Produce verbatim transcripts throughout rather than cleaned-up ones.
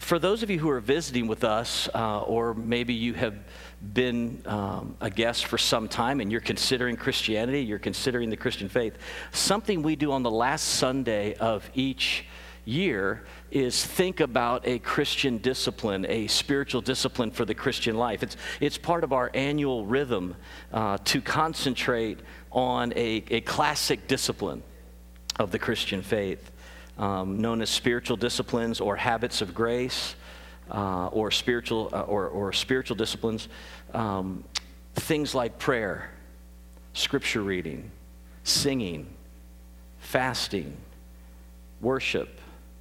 for those of you who are visiting with us, uh, or maybe you have been um, a guest for some time and you're considering Christianity, you're considering the Christian faith, something we do on the last Sunday of each year is think about a Christian discipline, a spiritual discipline for the Christian life. It's it's part of our annual rhythm uh, to concentrate on a, a classic discipline of the Christian faith, um, known as spiritual disciplines or habits of grace, uh, or spiritual uh, or, or spiritual disciplines. Um, things like prayer, scripture reading, singing, fasting, worship,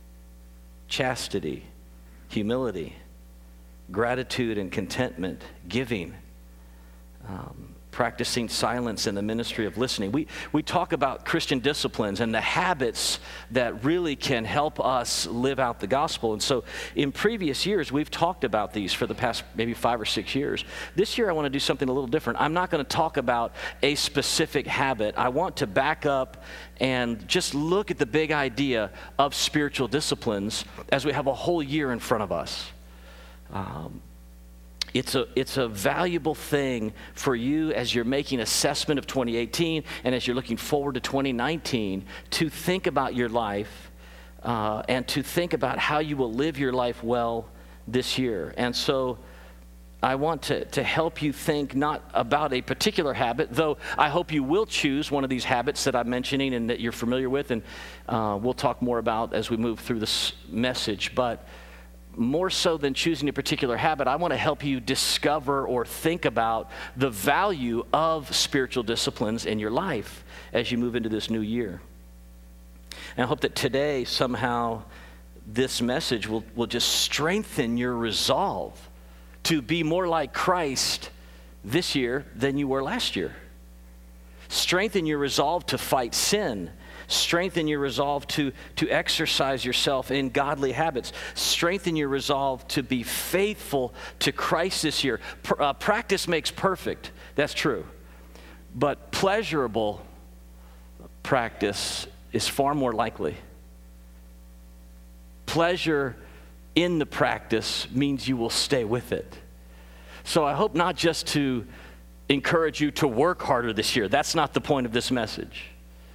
chastity, humility, gratitude and contentment, giving, um, practicing silence and the ministry of listening. We we talk about Christian disciplines and the habits that really can help us live out the gospel. And so in previous years, we've talked about these for the past maybe five or six years. This year, I want to do something a little different. I'm not going to talk about a specific habit. I want to back up and just look at the big idea of spiritual disciplines as we have a whole year in front of us. Um, It's a it's a valuable thing for you as you're making assessment of twenty eighteen and as you're looking forward to twenty nineteen to think about your life uh, and to think about how you will live your life well this year. And so I want to, to help you think not about a particular habit, though I hope you will choose one of these habits that I'm mentioning and that you're familiar with, and uh, we'll talk more about as we move through this message. But more so than choosing a particular habit, I want to help you discover or think about the value of spiritual disciplines in your life as you move into this new year. And I hope that today somehow this message will, will just strengthen your resolve to be more like Christ this year than you were last year. Strengthen your resolve to fight sin. Strengthen your resolve to, to exercise yourself in godly habits. Strengthen your resolve to be faithful to Christ this year. Pr- uh, practice makes perfect. That's true. But pleasurable practice is far more likely. Pleasure in the practice means you will stay with it. So I hope not just to encourage you to work harder this year. That's not the point of this message.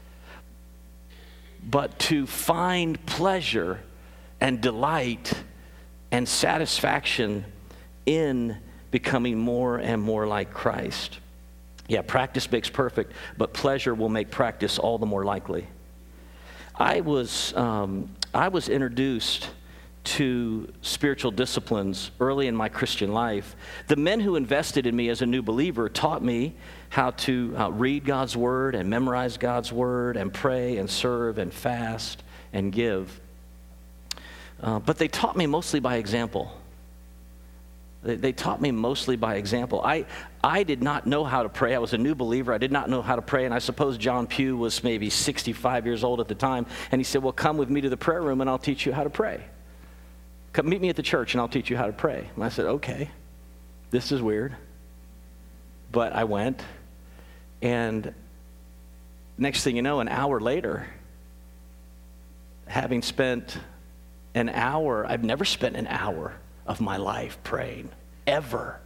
But to find pleasure and delight and satisfaction in becoming more and more like Christ. Yeah, practice makes perfect, but pleasure will make practice all the more likely. I was um, I was introduced to spiritual disciplines early in my Christian life. The men who invested in me as a new believer taught me how to uh, read God's word and memorize God's word and pray and serve and fast and give. Uh, but they taught me mostly by example. They, they taught me mostly by example. I, I did not know how to pray. I was a new believer. I did not know how to pray. And I suppose John Pugh was maybe sixty-five years old at the time. And he said, well, come with me to the prayer room and I'll teach you how to pray. Come meet me at the church and I'll teach you how to pray. And I said, okay, this is weird. But I went, and next thing you know, an hour later, having spent an hour, I've never spent an hour of my life praying, ever.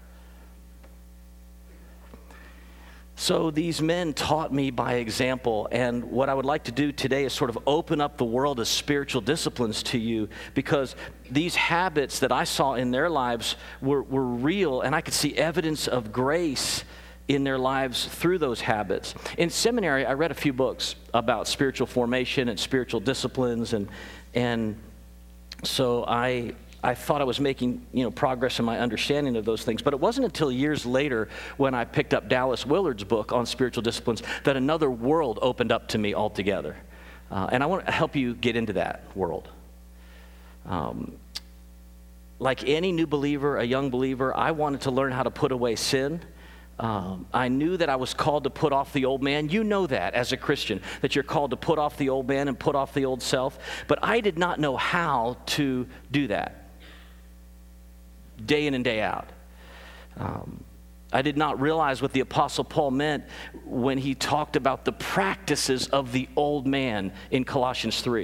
So these men taught me by example, and what I would like to do today is sort of open up the world of spiritual disciplines to you, because these habits that I saw in their lives were, were real, and I could see evidence of grace in their lives through those habits. In seminary, I read a few books about spiritual formation and spiritual disciplines, and and so I I thought I was making, you know, progress in my understanding of those things. But it wasn't until years later when I picked up Dallas Willard's book on spiritual disciplines that another world opened up to me altogether. Uh, and I want to help you get into that world. Um, like any new believer, a young believer, I wanted to learn how to put away sin. Um, I knew that I was called to put off the old man. You know that as a Christian, that you're called to put off the old man and put off the old self. But I did not know how to do that day in and day out. Um, I did not realize what the Apostle Paul meant when he talked about the practices of the old man in Colossians three.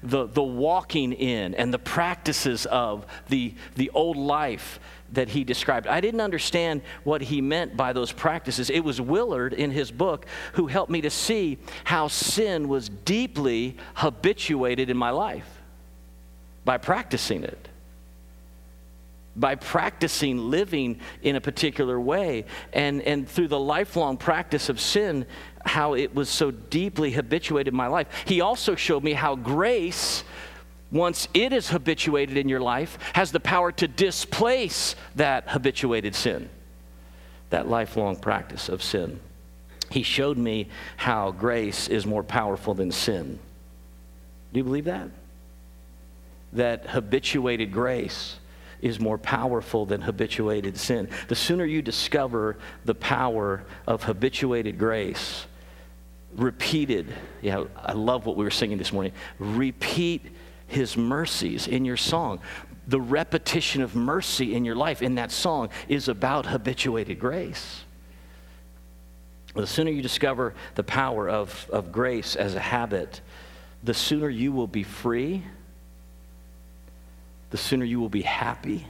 the, the walking in and the practices of the, the old life that he described. I didn't understand what he meant by those practices. It was Willard in his book who helped me to see how sin was deeply habituated in my life by practicing it. By practicing living in a particular way, and, and through the lifelong practice of sin, how it was so deeply habituated in my life. He also showed me how grace, once it is habituated in your life, has the power to displace that habituated sin, that lifelong practice of sin. He showed me how grace is more powerful than sin. Do you believe that? That habituated grace is more powerful than habituated sin. The sooner you discover the power of habituated grace, repeated, yeah, I love what we were singing this morning, repeat his mercies in your song. The repetition of mercy in your life in that song is about habituated grace. The sooner you discover the power of, of grace as a habit, the sooner you will be free, the sooner you will be happy.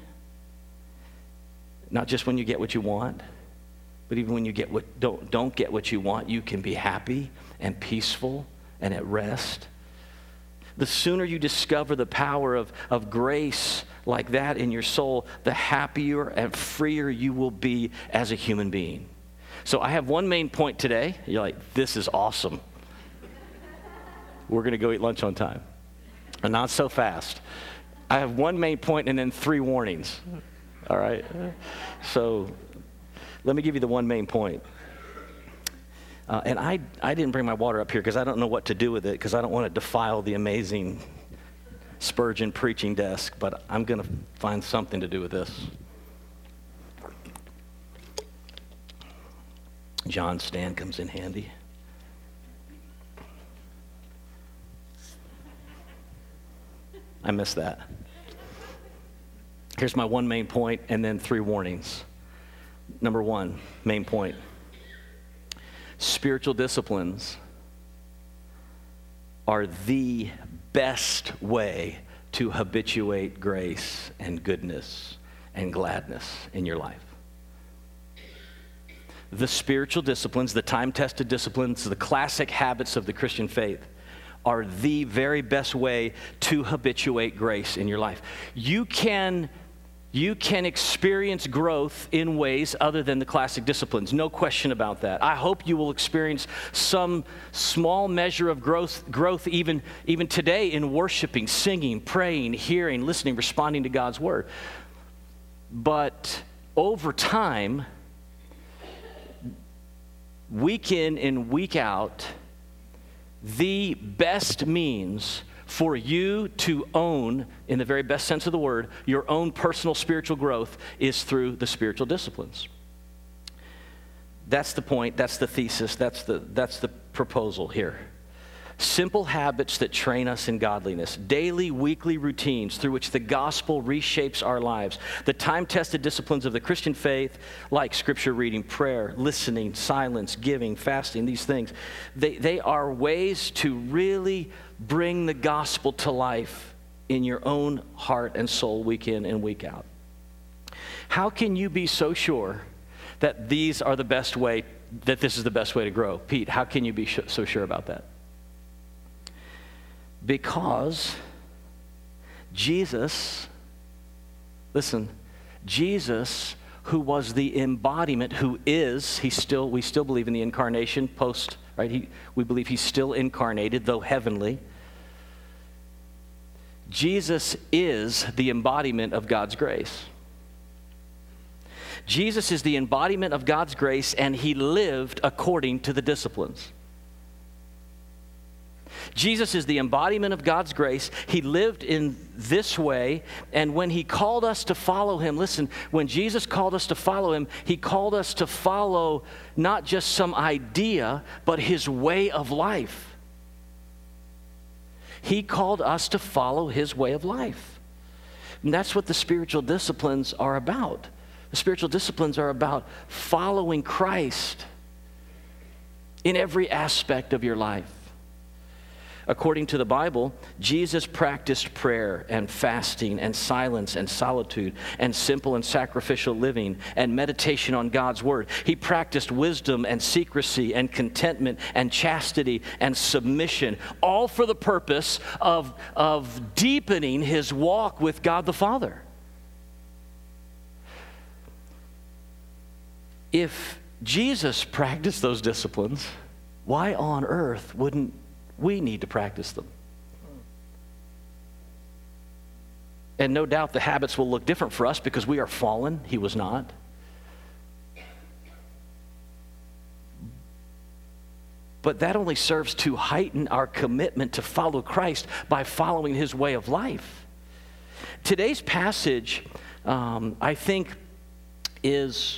Not just when you get what you want, but even when you get what don't, don't get what you want, you can be happy and peaceful and at rest. The sooner you discover the power of, of grace like that in your soul, the happier and freer you will be as a human being. So I have one main point today. You're like, this is awesome. We're going to go eat lunch on time. And not so fast. I have one main point and then three warnings, all right? So let me give you the one main point. Uh, and I, I didn't bring my water up here because I don't know what to do with it because I don't want to defile the amazing Spurgeon preaching desk, but I'm going to find something to do with this. John's stand comes in handy. I missed that. Here's my one main point and then three warnings. Number one, main point. Spiritual disciplines are the best way to habituate grace and goodness and gladness in your life. The spiritual disciplines, the time-tested disciplines, the classic habits of the Christian faith are the very best way to habituate grace in your life. You can, you can experience growth in ways other than the classic disciplines, no question about that. I hope you will experience some small measure of growth, growth even, even today in worshiping, singing, praying, hearing, listening, responding to God's word. But over time, week in and week out, the best means for you to own, in the very best sense of the word, your own personal spiritual growth is through the spiritual disciplines. That's the point, that's the thesis, that's the, that's the proposal here. Simple habits that train us in godliness, daily, weekly routines through which the gospel reshapes our lives. The time-tested disciplines of the Christian faith, like scripture reading, prayer, listening, silence, giving, fasting, these things, they, they are ways to really bring the gospel to life in your own heart and soul week in and week out. How can you be so sure that these are the best way, that this is the best way to grow? Pete, how can you be sh- so sure about that? Because Jesus, listen, Jesus, who was the embodiment, who is, he still, we still believe in the incarnation post, right? He, we believe he's still incarnated, though heavenly. Jesus is the embodiment of God's grace. Jesus is the embodiment of God's grace, and he lived according to the disciplines. Jesus is the embodiment of God's grace. He lived in this way, and when he called us to follow him, listen, when Jesus called us to follow him, he called us to follow not just some idea, but his way of life. He called us to follow his way of life. And that's what the spiritual disciplines are about. The spiritual disciplines are about following Christ in every aspect of your life. According to the Bible, Jesus practiced prayer and fasting and silence and solitude and simple and sacrificial living and meditation on God's word. He practiced wisdom and secrecy and contentment and chastity and submission, all for the purpose of, of deepening his walk with God the Father. If Jesus practiced those disciplines, why on earth wouldn't we need to practice them? And no doubt the habits will look different for us because we are fallen. He was not. But that only serves to heighten our commitment to follow Christ by following his way of life. Today's passage, um, I think, is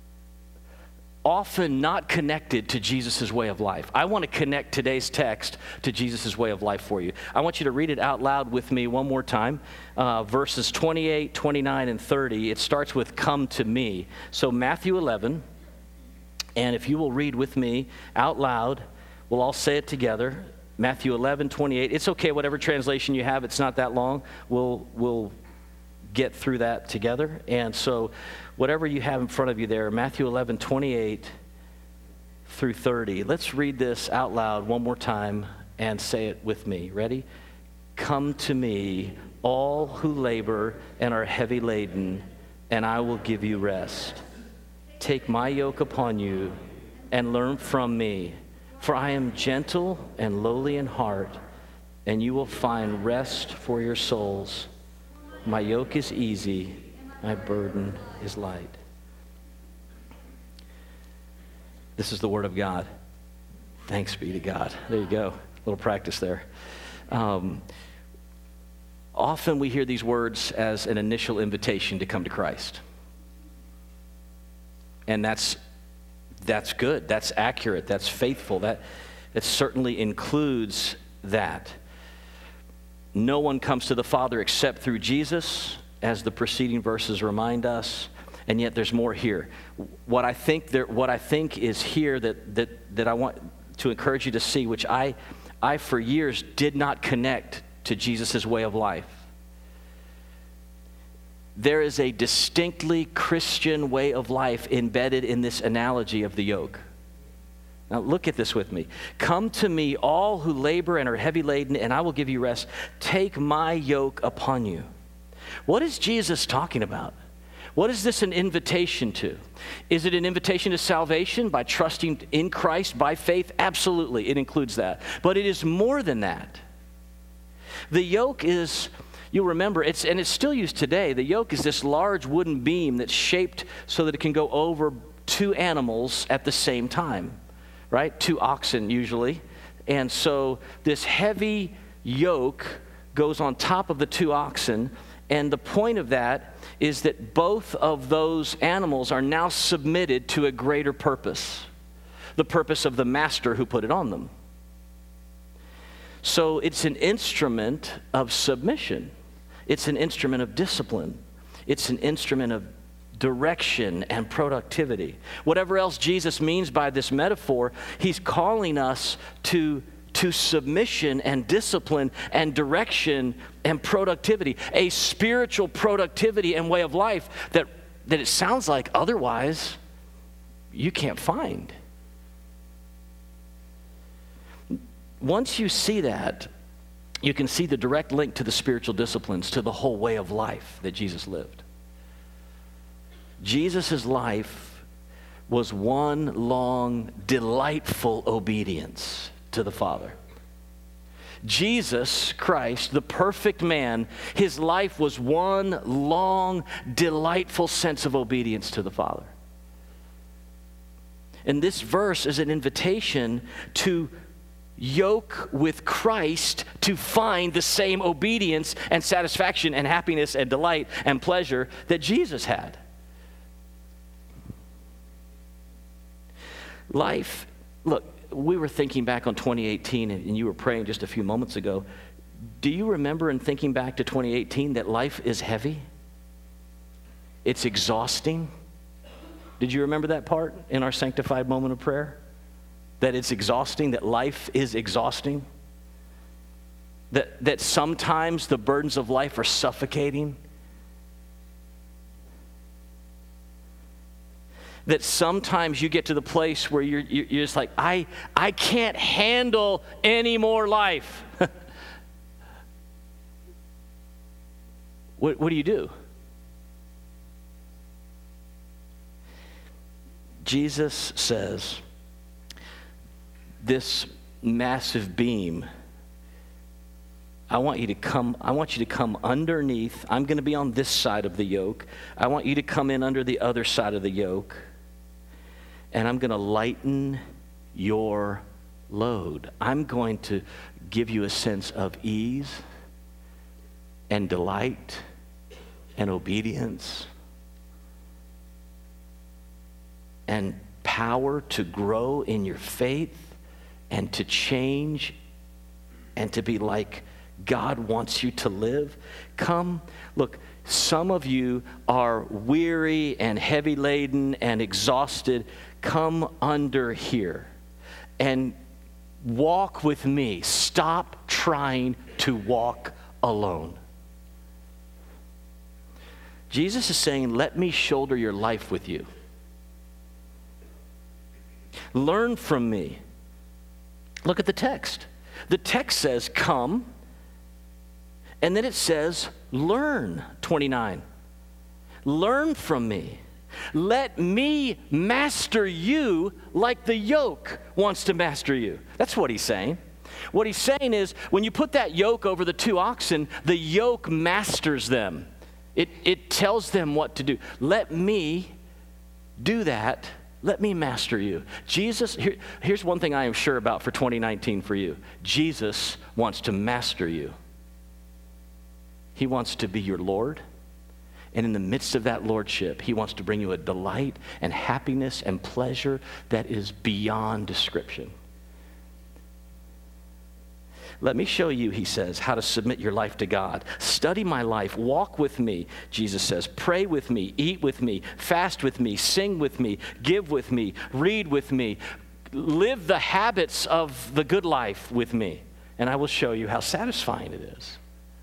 often not connected to Jesus' way of life. I want to connect today's text to Jesus' way of life for you. I want you to read it out loud with me one more time. Uh, verses twenty-eight, twenty-nine, and thirty. It starts with "Come to me." So Matthew eleven, and if you will read with me out loud, we'll all say it together. Matthew eleven, twenty-eight. It's okay, whatever translation you have. It's not that long. We'll, we'll get through that together. And so whatever you have in front of you there, Matthew eleven, twenty-eight through thirty. Let's read this out loud one more time and say it with me. Ready? Come to me, all who labor and are heavy laden, and I will give you rest. Take my yoke upon you and learn from me, for I am gentle and lowly in heart, and you will find rest for your souls. My yoke is easy, my burden is light. This is the word of God. Thanks be to God. There you go. A little practice there. Um, often we hear these words as an initial invitation to come to Christ. And that's that's good. That's accurate. That's faithful. That, that certainly includes that. No one comes to the Father except through Jesus, as the preceding verses remind us, and yet there's more here. What I think there, what I think is here that that that I want to encourage you to see, which I I for years did not connect to Jesus' way of life. There is a distinctly Christian way of life embedded in this analogy of the yoke. Now look at this with me. Come to me, all who labor and are heavy laden, and I will give you rest. Take my yoke upon you. What is Jesus talking about? What is this an invitation to? Is it an invitation to salvation by trusting in Christ by faith? Absolutely, it includes that. But it is more than that. The yoke is, you'll remember, it's and it's still used today. The yoke is this large wooden beam that's shaped so that it can go over two animals at the same time. Right? Two oxen usually. And so this heavy yoke goes on top of the two oxen. And the point of that is that both of those animals are now submitted to a greater purpose. The purpose of the master who put it on them. So it's an instrument of submission. It's an instrument of discipline. It's an instrument of direction and productivity. Whatever else Jesus means by this metaphor, he's calling us to, to submission and discipline and direction and productivity, a spiritual productivity and way of life that, that it sounds like otherwise you can't find. Once you see that, you can see the direct link to the spiritual disciplines, to the whole way of life that Jesus lived. Jesus' life was one long, delightful obedience to the Father. Jesus Christ, the perfect man, his life was one long, delightful sense of obedience to the Father. And this verse is an invitation to yoke with Christ to find the same obedience and satisfaction and happiness and delight and pleasure that Jesus had. Life, look, we were thinking back on twenty eighteen, and you were praying just a few moments ago. Do you remember in thinking back to twenty eighteen that life is heavy? It's exhausting. Did you remember that part in our sanctified moment of prayer? That it's exhausting, that life is exhausting? That, that sometimes the burdens of life are suffocating? That sometimes you get to the place where you're, you're just like, I, I can't handle any more life. what, what do you do? Jesus says, this massive beam, I want you to come, I want you to come underneath. I'm going to be on this side of the yoke. I want you to come in under the other side of the yoke. And I'm going to lighten your load. I'm going to give you a sense of ease and delight and obedience and power to grow in your faith and to change and to be like God wants you to live. Come, look, some of you are weary and heavy laden and exhausted. Come under here and walk with me. Stop trying to walk alone. Jesus is saying, let me shoulder your life with you. Learn from me. Look at the text. The text says, come, and then it says, learn, twenty-nine. Learn from me. Let me master you like the yoke wants to master you. That's what he's saying. What he's saying is, when you put that yoke over the two oxen, the yoke masters them. It, it tells them what to do. Let me do that. Let me master you. Jesus, here, here's one thing I am sure about for twenty nineteen for you. Jesus wants to master you. He wants to be your Lord. And in the midst of that lordship, he wants to bring you a delight and happiness and pleasure that is beyond description. Let me show you, he says, how to submit your life to God. Study my life. Walk with me, Jesus says. Pray with me. Eat with me. Fast with me. Sing with me. Give with me. Read with me. Live the habits of the good life with me. And I will show you how satisfying it is.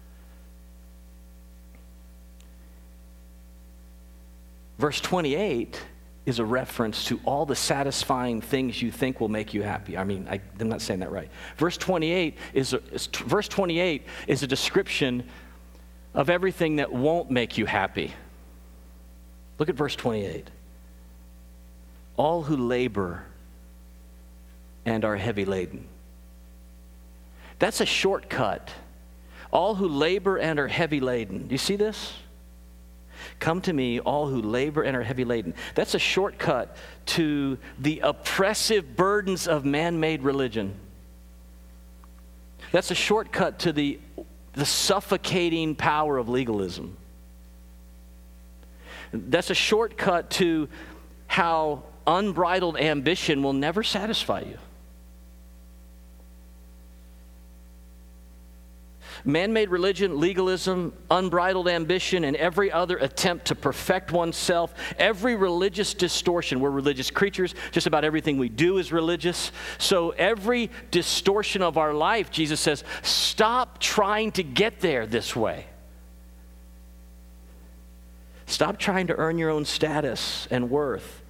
Verse twenty-eight is a reference to all the satisfying things you think will make you happy. I mean, I, I'm not saying that right. Verse twenty-eight is, a, is verse twenty-eight is a description of everything that won't make you happy. Look at verse twenty-eight. All who labor and are heavy laden. That's a shortcut. All who labor and are heavy laden. Do you see this? Come to me, all who labor and are heavy laden. That's a shortcut to the oppressive burdens of man-made religion. That's a shortcut to the, the suffocating power of legalism. That's a shortcut to how unbridled ambition will never satisfy you. Man-made religion, legalism, unbridled ambition, and every other attempt to perfect oneself, every religious distortion. We're religious creatures. Just about everything we do is religious. So every distortion of our life, Jesus says, stop trying to get there this way. Stop trying to earn your own status and worth.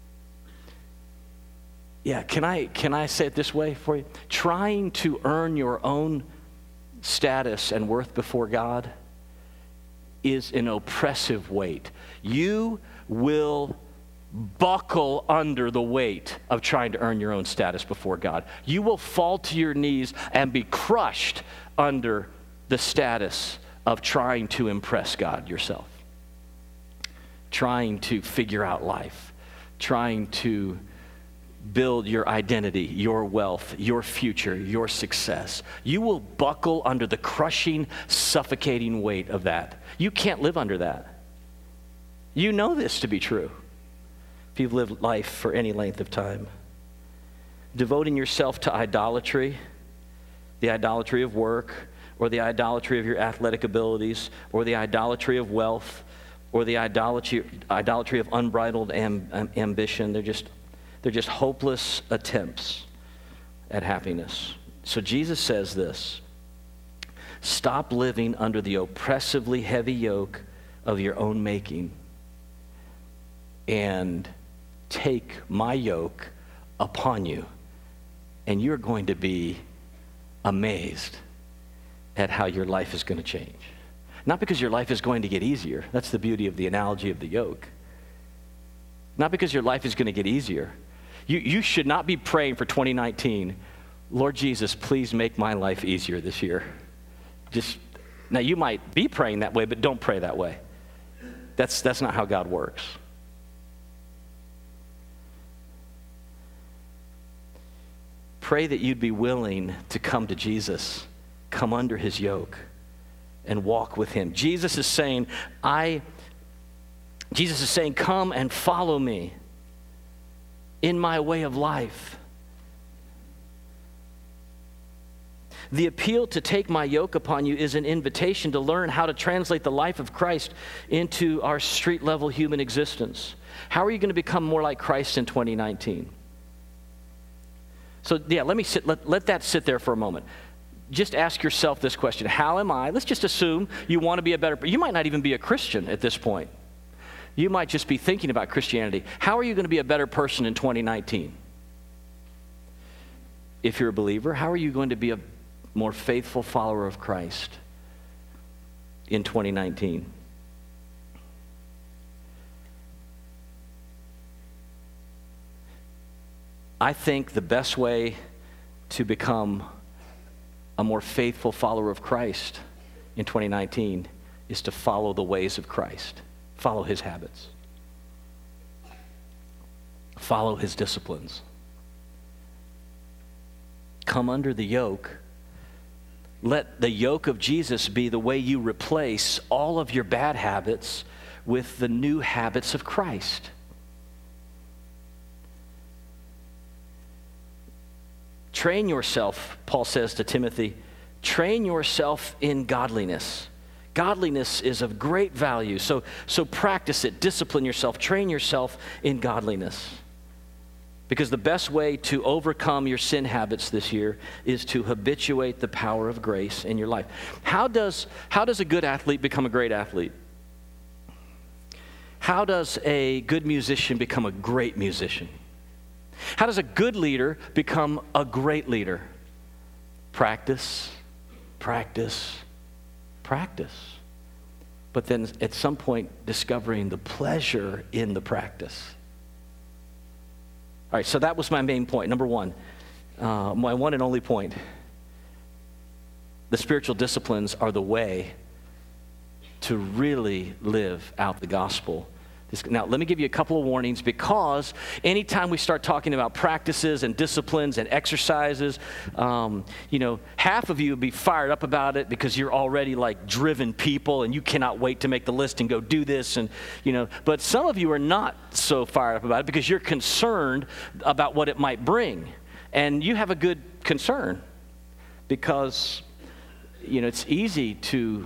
Yeah, can I, can I say it this way for you? Trying to earn your own status and worth before God is an oppressive weight. You will buckle under the weight of trying to earn your own status before God. You will fall to your knees and be crushed under the status of trying to impress God yourself, trying to figure out life, trying to build your identity, your wealth, your future, your success. You will buckle under the crushing, suffocating weight of that. You can't live under that. You know this to be true if you've lived life for any length of time. Devoting yourself to idolatry, the idolatry of work, or the idolatry of your athletic abilities, or the idolatry of wealth, or the idolatry, idolatry of unbridled am, am, ambition. They're just They're just hopeless attempts at happiness. So Jesus says this, Stop living under the oppressively heavy yoke of your own making and take my yoke upon you, and you're going to be amazed at how your life is going to change. Not because your life is going to get easier. That's the beauty of the analogy of the yoke. Not because your life is going to get easier. You, you should not be praying for twenty nineteen, Lord Jesus, please make my life easier this year. Just, now you might be praying that way, but don't pray that way. That's, that's not how God works. Pray that you'd be willing to come to Jesus, come under his yoke, and walk with him. Jesus is saying, I, Jesus is saying, come and follow me in my way of life. The appeal to take my yoke upon you is an invitation to learn how to translate the life of Christ into our street-level human existence. How are you going to become more like Christ in twenty nineteen? So yeah, let me sit, let, let that sit there for a moment. Just ask yourself this question. How am I? Let's just assume you want to be a better, you might not even be a Christian at this point. You might just be thinking about Christianity. How are you going to be a better person in twenty nineteen? If you're a believer, how are you going to be a more faithful follower of Christ in twenty nineteen? I think the best way to become a more faithful follower of Christ in twenty nineteen is to follow the ways of Christ. Follow his habits. Follow his disciplines. Come under the yoke. Let the yoke of Jesus be the way you replace all of your bad habits with the new habits of Christ. Train yourself, Paul says to Timothy, train yourself in godliness. Godliness is of great value, so, so practice it, discipline yourself, train yourself in godliness. Because the best way to overcome your sin habits this year is to habituate the power of grace in your life. How does, how does a good athlete become a great athlete? How does a good musician become a great musician? How does a good leader become a great leader? Practice, practice, practice. But then at some point, discovering the pleasure in the practice. All right, so that was my main point. Number one, uh, my one and only point. The spiritual disciplines are the way to really live out the gospel. This, now, let me give you a couple of warnings, because anytime we start talking about practices and disciplines and exercises, um, you know, half of you would be fired up about it because you're already like driven people and you cannot wait to make the list and go do this, and you know. But some of you are not so fired up about it because you're concerned about what it might bring, and you have a good concern because, you know, it's easy to,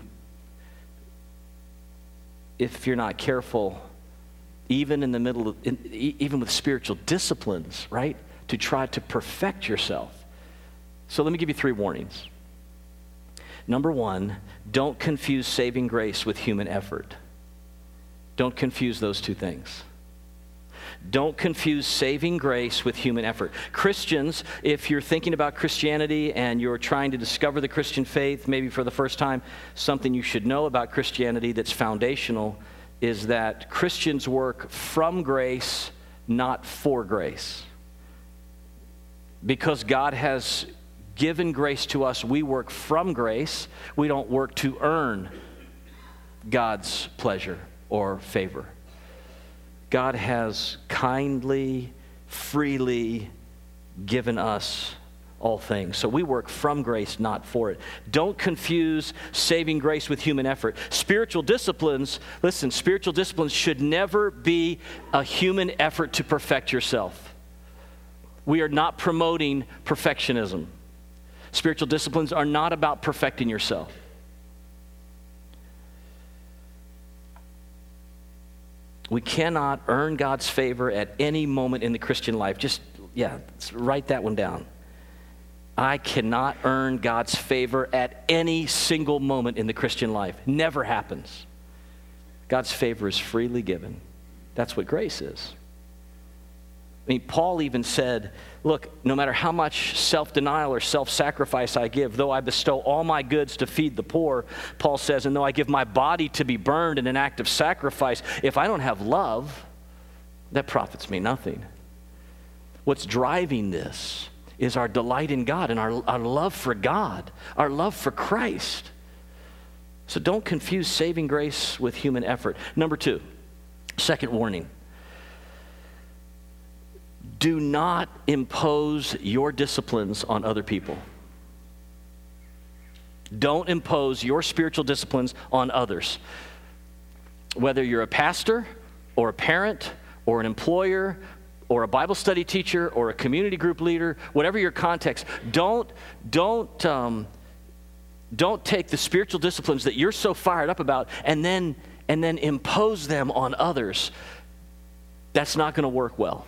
if you're not careful, even in the middle of, in, even with spiritual disciplines, right? To try to perfect yourself. So let me give you three warnings. Number one, don't confuse saving grace with human effort. Don't confuse those two things. Don't confuse saving grace with human effort. Christians, if you're thinking about Christianity and you're trying to discover the Christian faith, maybe for the first time, something you should know about Christianity that's foundational is that Christians work from grace, not for grace. Because God has given grace to us, we work from grace. We don't work to earn God's pleasure or favor. God has kindly, freely given us all things. So we work from grace, not for it. Don't confuse saving grace with human effort. Spiritual disciplines, listen, spiritual disciplines should never be a human effort to perfect yourself. We are not promoting perfectionism. Spiritual disciplines are not about perfecting yourself. We cannot earn God's favor at any moment in the Christian life. Just, yeah, write that one down. I cannot earn God's favor at any single moment in the Christian life. Never happens. God's favor is freely given. That's what grace is. I mean, Paul even said, look, no matter how much self-denial or self-sacrifice I give, though I bestow all my goods to feed the poor, Paul says, and though I give my body to be burned in an act of sacrifice, if I don't have love, that profits me nothing. What's driving this is our delight in God and our, our love for God, our love for Christ. So don't confuse saving grace with human effort. Number two, second warning. Do not impose your disciplines on other people. Don't impose your spiritual disciplines on others. Whether you're a pastor or a parent or an employer or a Bible study teacher or a community group leader, whatever your context, don't, don't, um, don't take the spiritual disciplines that you're so fired up about and then, and then impose them on others. That's not going to work well.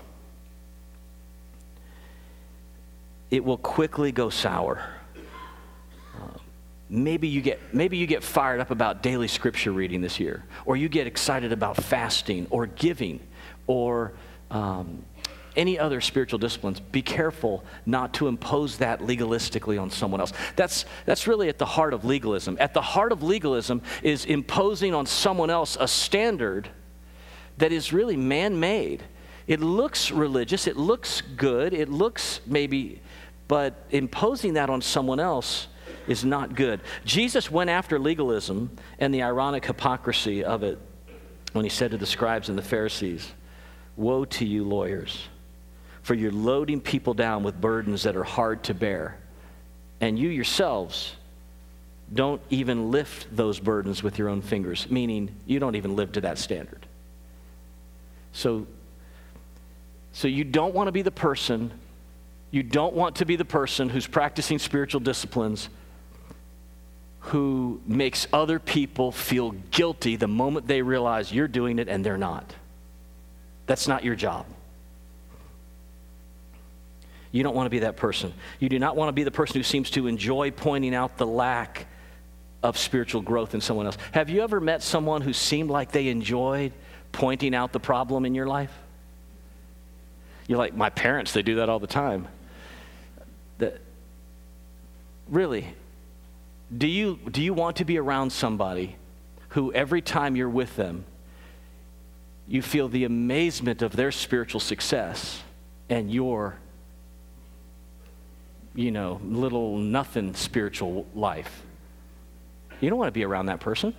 It will quickly go sour. Uh, maybe you get maybe you get fired up about daily scripture reading this year, or you get excited about fasting or giving, or um, any other spiritual disciplines. Be careful not to impose that legalistically on someone else. That's that's really at the heart of legalism. At the heart of legalism is imposing on someone else a standard that is really man-made. It looks religious, it looks good, it looks maybe, but imposing that on someone else is not good. Jesus went after legalism and the ironic hypocrisy of it when he said to the scribes and the Pharisees, "Woe to you, lawyers, for you're loading people down with burdens that are hard to bear, and you yourselves don't even lift those burdens with your own fingers," meaning you don't even live to that standard. So, so you don't want to be the person, you don't want to be the person who's practicing spiritual disciplines who makes other people feel guilty the moment they realize you're doing it and they're not. That's not your job. You don't want to be that person. You do not want to be the person who seems to enjoy pointing out the lack of spiritual growth in someone else. Have you ever met someone who seemed like they enjoyed pointing out the problem in your life? You're like, my parents, they do that all the time. That, really, do you, do you want to be around somebody who every time you're with them, you feel the amazement of their spiritual success and your, you know, little nothing spiritual life? You don't want to be around that person.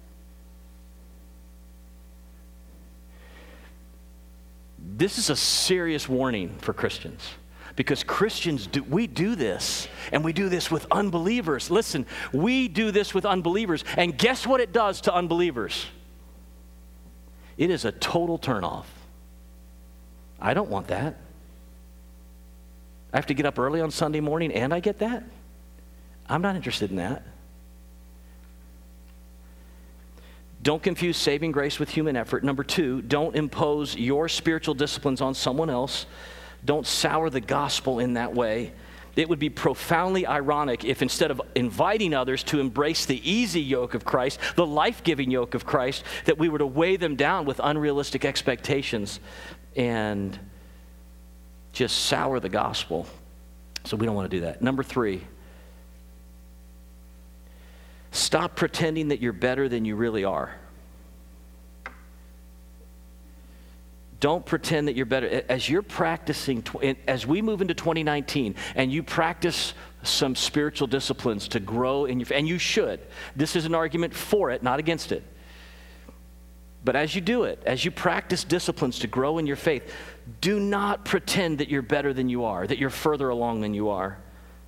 This is a serious warning for Christians, because Christians, do, we do this, and we do this with unbelievers. Listen, we do this with unbelievers, and guess what it does to unbelievers? It is a total turnoff. I don't want that. I have to get up early on Sunday morning, and I get that? I'm not interested in that. Don't confuse saving grace with human effort. Number two, don't impose your spiritual disciplines on someone else. Don't sour the gospel in that way. It would be profoundly ironic if instead of inviting others to embrace the easy yoke of Christ, the life-giving yoke of Christ, that we were to weigh them down with unrealistic expectations and just sour the gospel. So we don't want to do that. Number three, stop pretending that you're better than you really are. Don't pretend that you're better. As you're practicing, as we move into twenty nineteen, and you practice some spiritual disciplines to grow in your, and you should. This is an argument for it, not against it. But as you do it, as you practice disciplines to grow in your faith, do not pretend that you're better than you are, that you're further along than you are.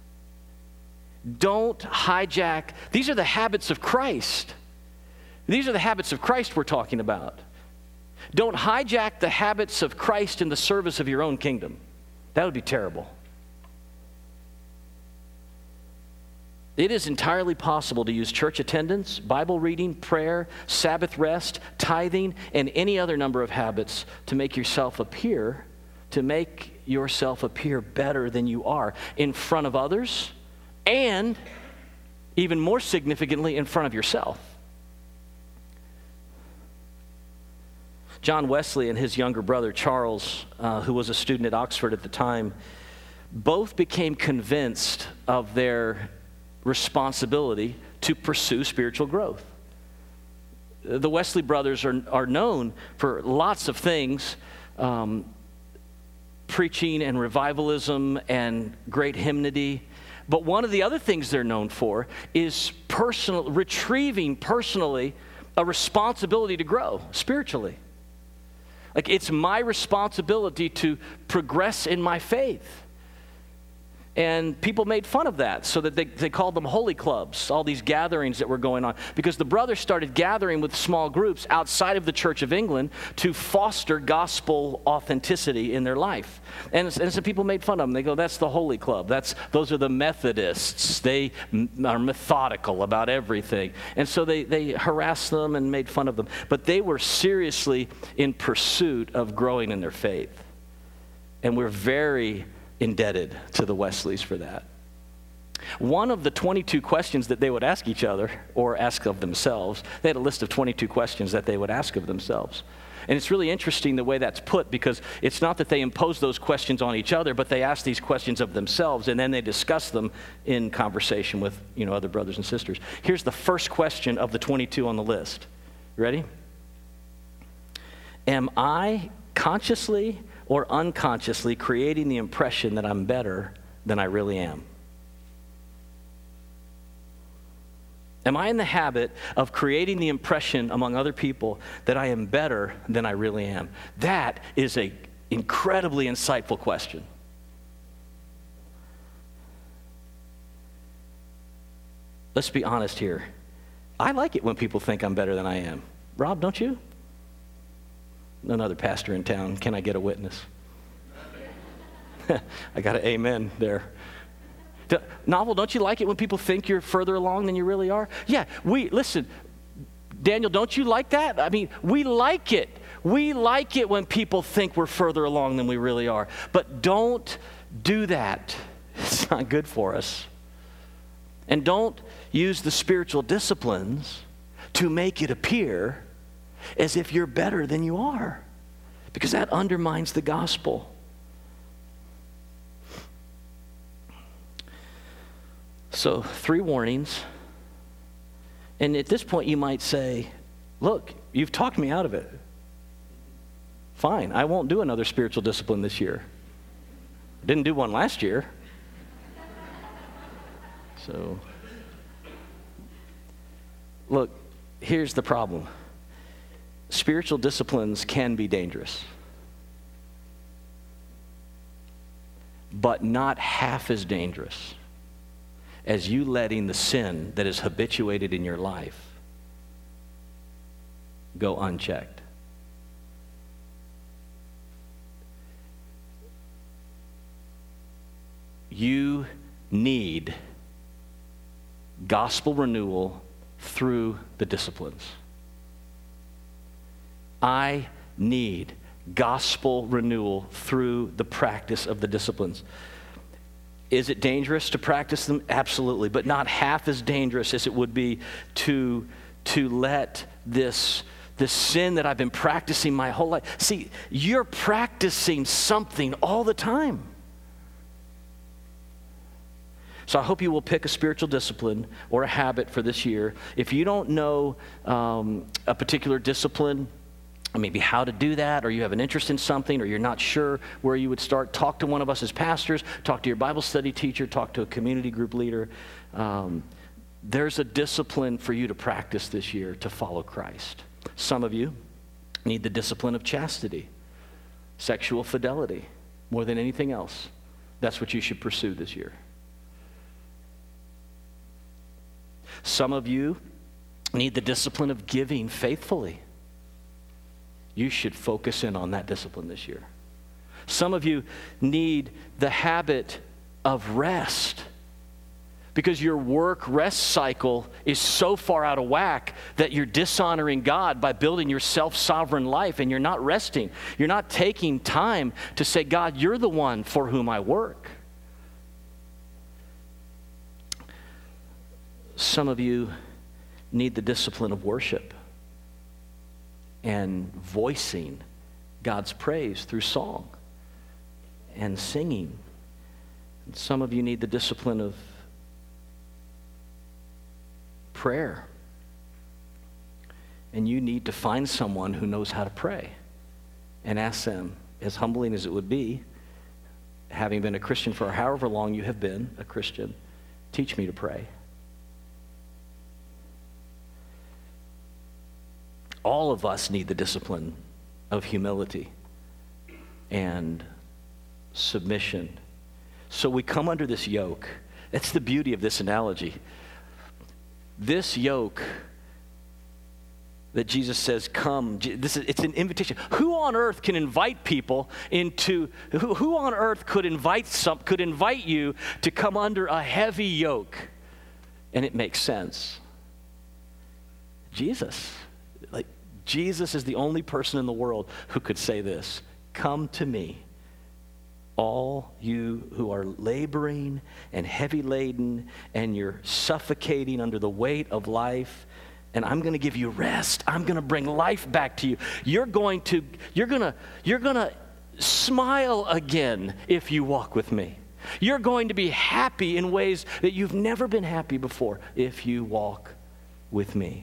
Don't hijack. These are the habits of Christ. These are the habits of Christ we're talking about. Don't hijack the habits of Christ in the service of your own kingdom. That would be terrible. It is entirely possible to use church attendance, Bible reading, prayer, Sabbath rest, tithing, and any other number of habits to make yourself appear, to make yourself appear better than you are in front of others, and even more significantly, in front of yourself. John Wesley and his younger brother Charles, uh, who was a student at Oxford at the time, both became convinced of their responsibility to pursue spiritual growth. The Wesley brothers are, are known for lots of things, um, preaching and revivalism and great hymnody. But one of the other things they're known for is personal, retrieving personally a responsibility to grow spiritually. Like, it's my responsibility to progress in my faith. And people made fun of that, so that they, they called them holy clubs, all these gatherings that were going on. Because the brothers started gathering with small groups outside of the Church of England to foster gospel authenticity in their life. And, and so people made fun of them. They go, that's the holy club. That's Those are the Methodists. They m- are methodical about everything. And so they, they harassed them and made fun of them. But they were seriously in pursuit of growing in their faith. And we're very indebted to the Wesleys for that. One of the twenty-two questions that they would ask each other, or ask of themselves, they had a list of twenty-two questions that they would ask of themselves. And it's really interesting the way that's put, because it's not that they impose those questions on each other, but they ask these questions of themselves, and then they discuss them in conversation with, you know, other brothers and sisters. Here's the first question of the twenty-two on the list. You ready? Am I consciously or unconsciously creating the impression that I'm better than I really am? Am I in the habit of creating the impression among other people that I am better than I really am? That is an incredibly insightful question. Let's be honest here. I like it when people think I'm better than I am. Rob, don't you? Another pastor in town. Can I get a witness? I got an amen there. D- Novel, don't you like it when people think you're further along than you really are? Yeah, we, listen, Daniel, don't you like that? I mean, we like it. We like it when people think we're further along than we really are. But don't do that. It's not good for us. And don't use the spiritual disciplines to make it appear as if you're better than you are, because that undermines the gospel. So, three warnings. And at this point, you might say, look, you've talked me out of it. Fine, I won't do another spiritual discipline this year. Didn't do one last year. So, look, here's the problem. Spiritual disciplines can be dangerous, but not half as dangerous as you letting the sin that is habituated in your life go unchecked. You need gospel renewal through the disciplines. I need gospel renewal through the practice of the disciplines. Is it dangerous to practice them? Absolutely, but not half as dangerous as it would be to, to let this, this sin that I've been practicing my whole life. See, you're practicing something all the time. So I hope you will pick a spiritual discipline or a habit for this year. If you don't know um, a particular discipline, maybe how to do that, or you have an interest in something, or you're not sure where you would start, talk to one of us as pastors, talk to your Bible study teacher, talk to a community group leader. Um, there's a discipline for you to practice this year to follow Christ. Some of you need the discipline of chastity, sexual fidelity, more than anything else. That's what you should pursue this year. Some of you need the discipline of giving faithfully. You should focus in on that discipline this year. Some of you need the habit of rest, because your work-rest cycle is so far out of whack that you're dishonoring God by building your self-sovereign life, and you're not resting. You're not taking time to say, God, you're the one for whom I work. Some of you need the discipline of worship and voicing God's praise through song and singing. And some of you need the discipline of prayer. And you need to find someone who knows how to pray and ask them, as humbling as it would be, having been a Christian for however long you have been a Christian, teach me to pray. All of us need the discipline of humility and submission. So we come under this yoke. That's the beauty of this analogy. This yoke that Jesus says, come, this is, it's an invitation. Who on earth can invite people into, who, who on earth could invite some, could invite you to come under a heavy yoke? And it makes sense. Jesus. Like, Jesus is the only person in the world who could say this, come to me, all you who are laboring and heavy laden and you're suffocating under the weight of life, and I'm going to give you rest. I'm going to bring life back to you. You're going to you're going to you're going to smile again if you walk with me. You're going to be happy in ways that you've never been happy before if you walk with me.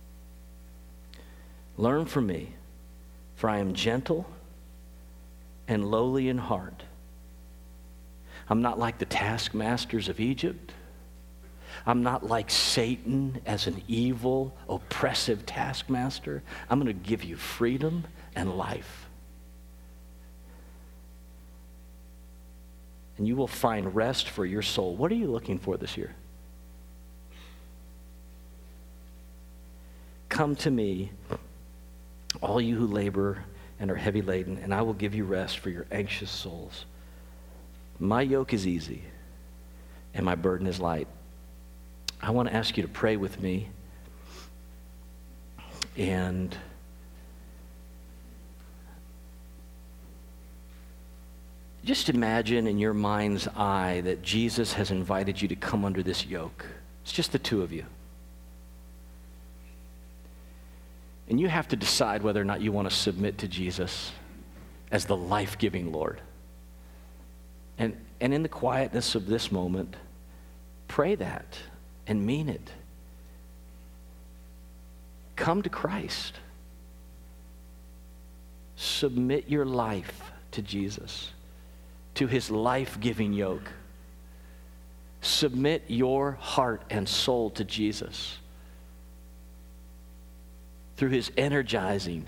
Learn from me, for I am gentle and lowly in heart. I'm not like the taskmasters of Egypt. I'm not like Satan as an evil, oppressive taskmaster. I'm going to give you freedom and life. And you will find rest for your soul. What are you looking for this year? Come to me, all you who labor and are heavy laden, and I will give you rest for your anxious souls. My yoke is easy, and my burden is light. I want to ask you to pray with me, and just imagine in your mind's eye that Jesus has invited you to come under this yoke. It's just the two of you. And you have to decide whether or not you want to submit to Jesus as the life-giving Lord. And, and in the quietness of this moment, pray that and mean it. Come to Christ. Submit your life to Jesus, to his life-giving yoke. Submit your heart and soul to Jesus through his energizing,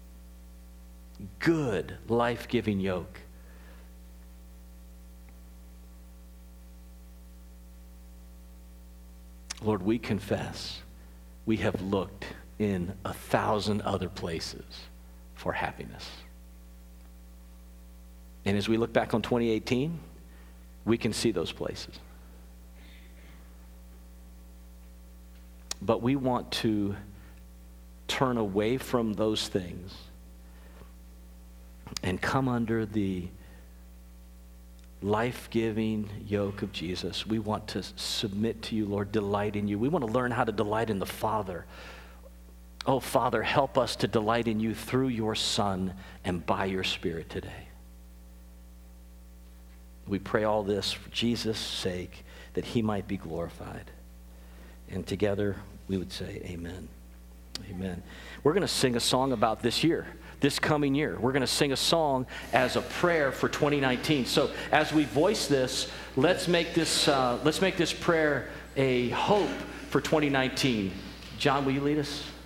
good, life-giving yoke. Lord, we confess we have looked in a thousand other places for happiness. And as we look back on twenty eighteen, we can see those places. But we want to turn away from those things and come under the life-giving yoke of Jesus. We want to submit to you, Lord, delight in you. We want to learn how to delight in the Father. Oh, Father, help us to delight in you through your Son and by your Spirit today. We pray all this for Jesus' sake, that he might be glorified. And together we would say amen. Amen. We're going to sing a song about this year, this coming year. We're going to sing a song as a prayer for twenty nineteen. So as we voice this, let's make this uh, let's make this prayer a hope for twenty nineteen. John, will you lead us?